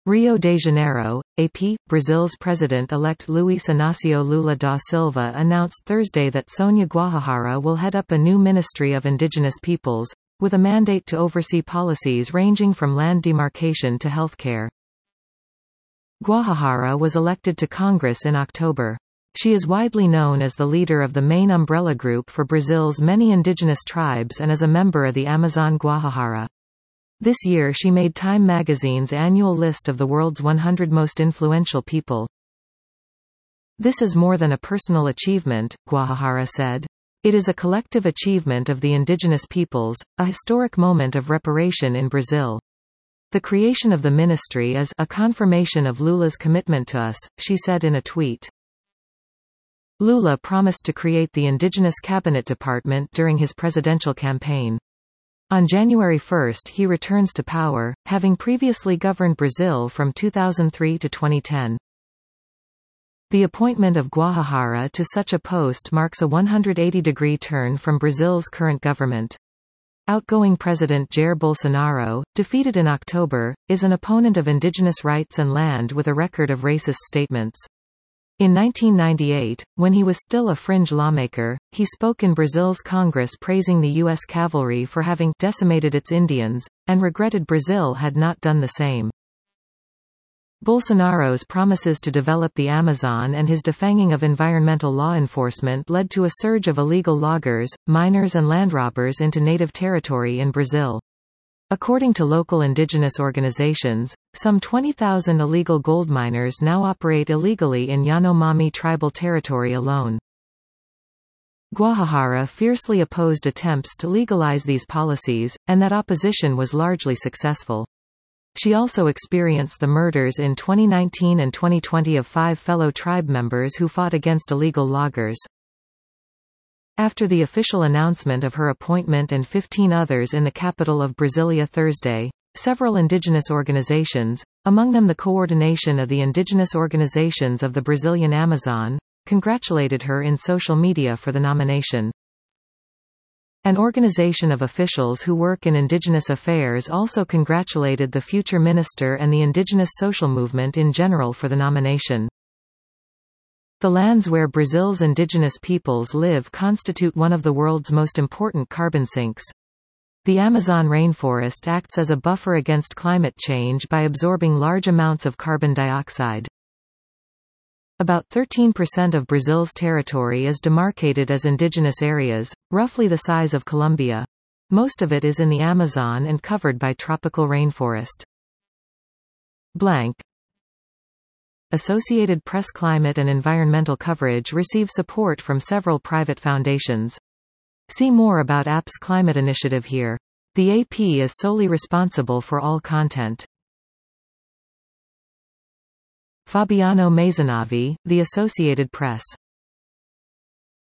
Rio de Janeiro, AP, Brazil's President-elect Luiz Inácio Lula da Silva announced Thursday that Sônia Guajajara will head up a new Ministry of Indigenous Peoples, with a mandate to oversee policies ranging from land demarcation to healthcare. Guajajara was elected to Congress in October. She is widely known as the leader of the main umbrella group for Brazil's many indigenous tribes and is a member of the Amazon Guajajara. This year she made Time magazine's annual list of the world's 100 most influential people. "This is more than a personal achievement," Guajajara said. "It is a collective achievement of the indigenous peoples, a historic moment of reparation in Brazil. The creation of the ministry is a confirmation of Lula's commitment to us," she said in a tweet. Lula promised to create the Indigenous Cabinet Department during his presidential campaign. On January 1 he returns to power, having previously governed Brazil from 2003 to 2010. The appointment of Guajajara to such a post marks a 180-degree turn from Brazil's current government. Outgoing President Jair Bolsonaro, defeated in October, is an opponent of indigenous rights and land with a record of racist statements. In 1998, when he was still a fringe lawmaker, he spoke in Brazil's Congress praising the U.S. cavalry for having decimated its Indians, and regretted Brazil had not done the same. Bolsonaro's promises to develop the Amazon and his defanging of environmental law enforcement led to a surge of illegal loggers, miners and land robbers into native territory in Brazil. According to local indigenous organizations, some 20,000 illegal gold miners now operate illegally in Yanomami tribal territory alone. Guajajara fiercely opposed attempts to legalize these policies, and that opposition was largely successful. She also experienced the murders in 2019 and 2020 of 5 fellow tribe members who fought against illegal loggers. After the official announcement of her appointment and 15 others in the capital of Brasilia Thursday, several indigenous organizations, among them the Coordination of the Indigenous Organizations of the Brazilian Amazon, congratulated her in social media for the nomination. An organization of officials who work in indigenous affairs also congratulated the future minister and the indigenous social movement in general for the nomination. The lands where Brazil's indigenous peoples live constitute one of the world's most important carbon sinks. The Amazon rainforest acts as a buffer against climate change by absorbing large amounts of carbon dioxide. About 13% of Brazil's territory is demarcated as indigenous areas, roughly the size of Colombia. Most of it is in the Amazon and covered by tropical rainforest. Associated Press climate and environmental coverage receive support from several private foundations. See more about AP's climate initiative here. The AP is solely responsible for all content. Fabiano Maisonave, The Associated Press.